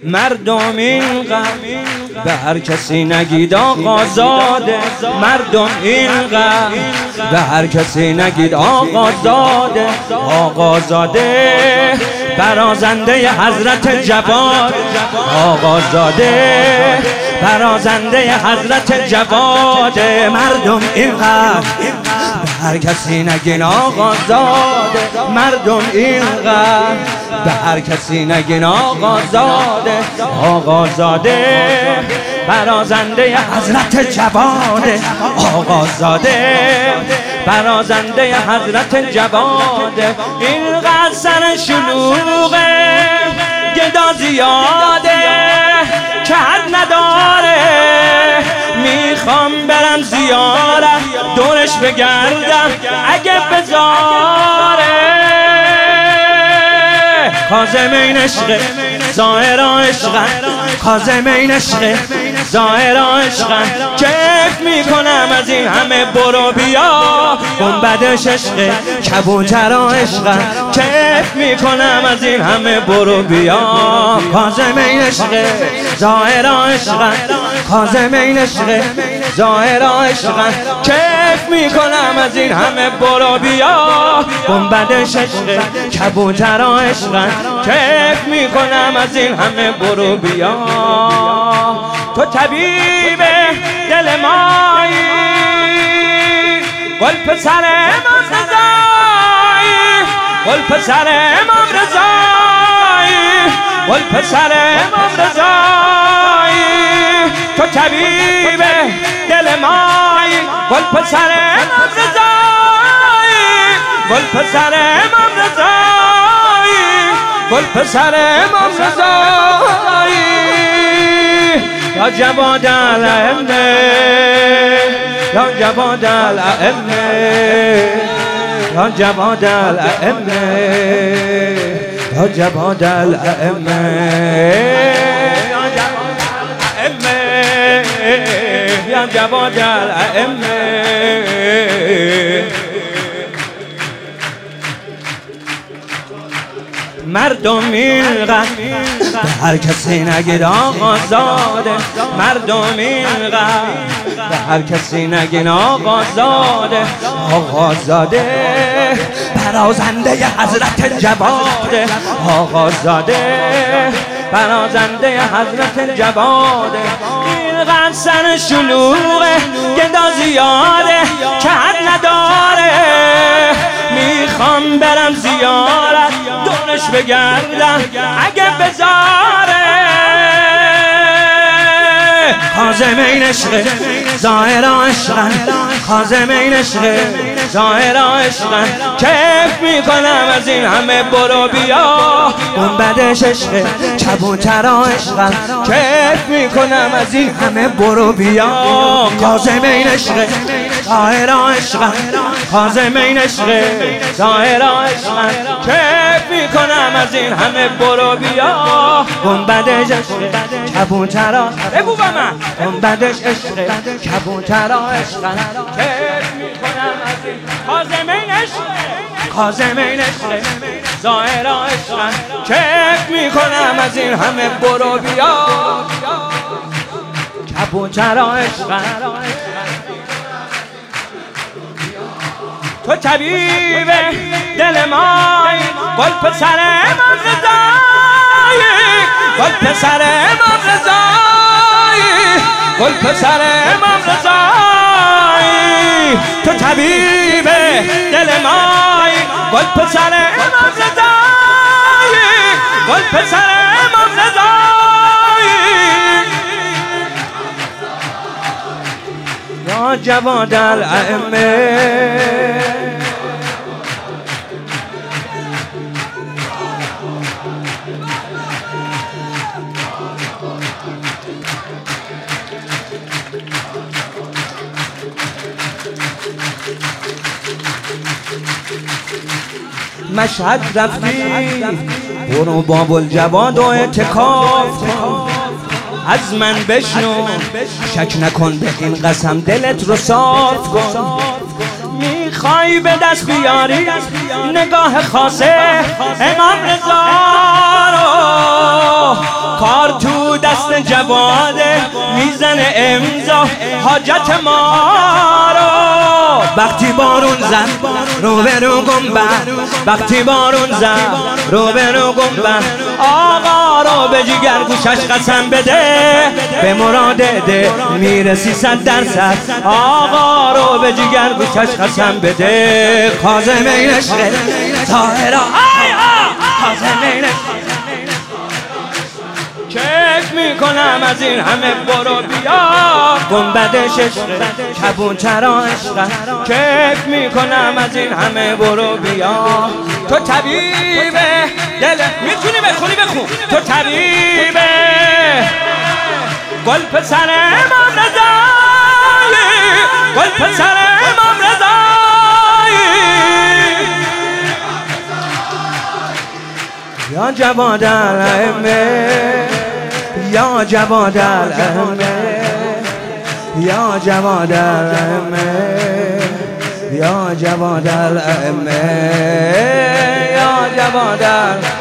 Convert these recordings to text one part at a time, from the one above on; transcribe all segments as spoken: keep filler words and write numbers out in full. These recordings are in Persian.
مردم اینقدر به هر کسی نگید آقازاده، مردم اینقدر به هر کسی نگید آقازاده. آقازاده برازنده حضرت جواد، آقازاده برازنده حضرت جواد. مردم اینقدر به هر کسی نگین آقازاده، مردم اینقدر به هر کسی نگین آقازاده. آقازاده برازنده حضرت جواد، آقازاده برازنده حضرت جواد. اینقدر سر شلوغه گدا زیاده که حد نداره، میخوام برم زیارت دورش بگردم اگه بذاره. کاظمین عشقه ظاهرا عشقن، کاظمین عشقه ظاهرا عشقن. کیف میکنم از این همه برو بیا، گنبدش عشقه کبوترا عشقن. کیف میکنم از این همه برو بیا. کاظمین عشقه ظاهرا عشقن، کاظمین عشقه ظاهرا عشقن. کیف میکنم از این همه برو بیا، گنبدش عشقه کبوترا عشقن. کیف میکنم از این همه برو بیا. تو طبیب دل مایی، گل پسر امام رضایی، گل پسر امام رضایی، گل پسر امام رضایی. تو طبیب دل مایی، گل پسر امام رضایی، گل پسر امام رضایی، گل پسر امام رضایی. یا جواد الائمه، یا جواد الائمه، یا جواد الائمه، یا جواد الائمه، یا جواد الائمه. مردم اینقدر به هر کسی نگید آقازاده، مردم اینقدر به هر کسی نگید آقازاده. آقازاده برازنده حضرت جواد، آقازاده برازنده حضرت جواد. اینقدر سر شلوغه گدا زیاده که حد نداره، میخوام برم زیارت دورش بگردم اگه بذاره. کاظمین عشقه ظاهرا عشقن، کاظمین عشقه ظاهرا عشقن. کیف میکنم از این همه برو بیا، گنبدش عشقه کبوترا عشقن. کیف میکنم از این همه برو بیا. کاظمین عشقه ظاهرا عشقن، کاظمین عشقه ظاهرا عشقن. کیف میکنم از این همه برو بیا، گنبدش عشقه کبوترا. بگو با من گنبدش عشقه کبوترا عشقن. کیف میکنم از این کاظمین عشقه، کاظمین عشقه ظاهرا عشقن. کیف میکنم از این همه برو بیا، کبوترا عشقن. تو طبیب دل مایی، گل پسر امام رضایی، گل پسر امام رضایی، گل پسر امام رضایی. تو طبیب دل مایی، گل پسر امام رضایی، گل پسر امام رضایی. یا جواد الائمه، مشهد رفتی برو بابالجواد و اعتکاف کن، از من بشنو شک نکن به این قسم دلت رو صاف کن. میخوای به دست بیاری نگاه خاصه امام رضا رو، خار تو دست جواده میزنه امضا حاجت ما رو. وقتی بارون زد رو به رو گنبد، وقتی بارون زد رو به رو گنبد، آقا رو به جگر گوشش قسم بده به مراد ده میرسی صد درصد. آقا رو به جگر گوشش قسم بده. کاظم این عشق طاهرا کاظم این کیف میکنم از این همه برو بیا گنبدش عشق کبوترا عشق. کیف میکنم از این همه برو بیا. تو طبیب دل میتونی بخونی بخون. تو طبیب گل پسر امام رضایی، گل پسر امام رضایی. یا جواد الائمه، یا جواد الائمه، یا جواد الائمه، یا جواد الائمه، یا جواد الائمه.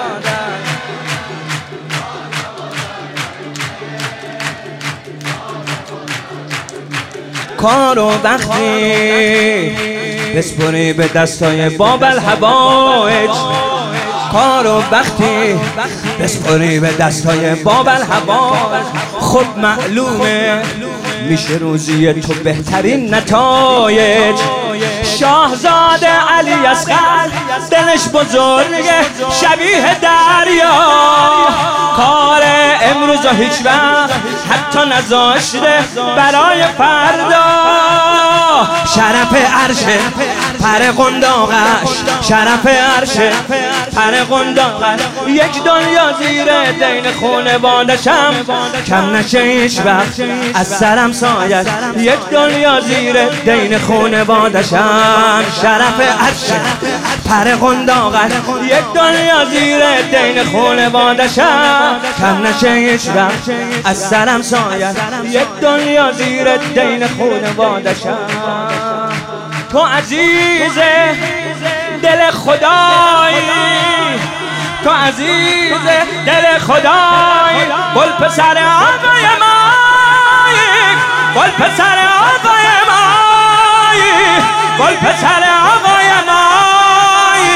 کارو وقتی بسپری به دستای باب الحوائج، کارو وقتی بسپری به دستای باب الحوائج، خود معلومه میشه روزی تو بهترین نتایج. شاهزاده علی اصغر دلش بزرگه شبیه دریا، کار امروز هیچ وقت حتی نذاشته برای فردا. شرف عرشه پر قنداقش، شرف عرشه پر قنداقش، یک دنیا زیر دین خونوادشم کم نشه هیچ وقت از سرم سایش. یک دنیا زیر دین خونوادشم شرف عرشه پر قنداقش، یک دنیا زیر دین خونوادشم کم نشه هیچ وقت از سرم سایش. یک دنیا زیر دین خونوادشم. تو عزیز دل خدایی، تو عزیز دل خدایی، گل پسر آقای مایی، گل پسر آقای مایی، گل پسر آقای مایی.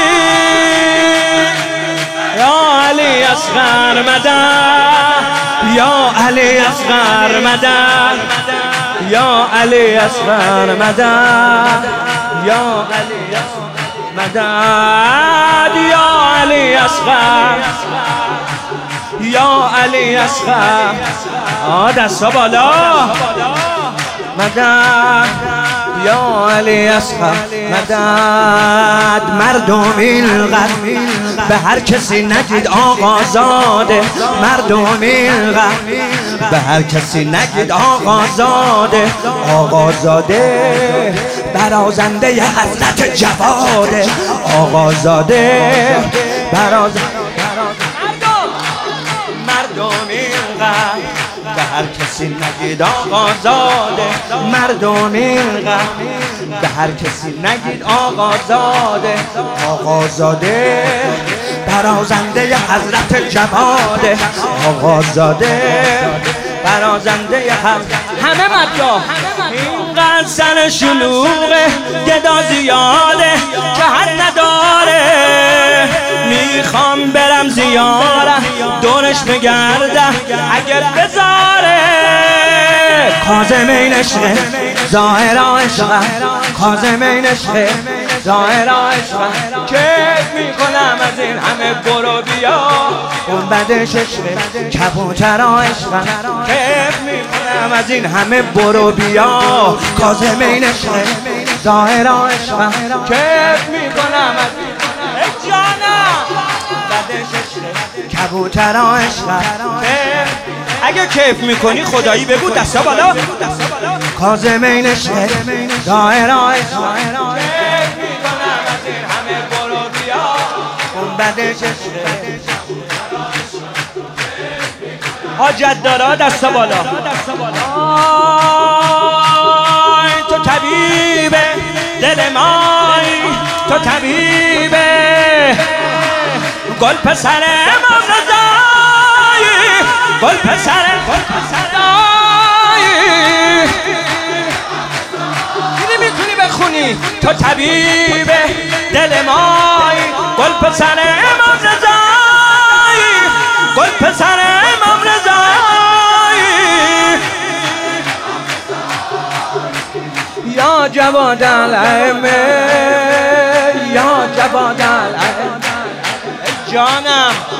یا علی اصغر مدد، یا علی اصغر مدد، یا علی اصغر مدد، یا علی مدد، یا علی اصغر، یا علی اصغر. آه دستا بالا مدد، یا علی اصغر مدد. مردم اینقدر به هر کسی نگید آقازاده، مردم اینقدر به هر کسی نگید آقازاده. آقازاده برازنده حضرت جواده، آقازاده برازنده. مردم اینقدر به هر کسی نگید آقازاده، مردم اینقدر به هر کسی نگید آقازاده. آقازاده برازنده حضرت جواده، آقازاده برازنده حضرت. همه مدرا اینقدر سر شلوغه گدا زیاده که حد نداره. میخوام برم زیاره دورش بگردم اگر بذاره. کاظم این عشقه ظاهرا عشقه، کاظم این عشقه ظاهرا عشقه. کیف میکنم از این همه برو بیا گنبدش عشقه کبوترا عشقه. کیف میکنم از این همه برو بیا کاظم این عشقه ظاهرا عشقه. کیف میکنم از این جانم گنبدش عشقه کبوترا عشقه. اگه کیف میکنی خدایی بگو دستا بالا. کاظم این عشقه ظاهرا عشقه. کیف میکنم از این همه برو بیا گنبدش عشقه. حاجت دارا دستا بالا. آی تو طبیب دل مای، تو طبیب گل پسر امام رضایی، گل پسر دیدی میتونی بخونی تو طبیب دل مایی گل پسر امام رضایی گل پسر امام رضایی یا جواد الائمه یا جواد الائمه جانم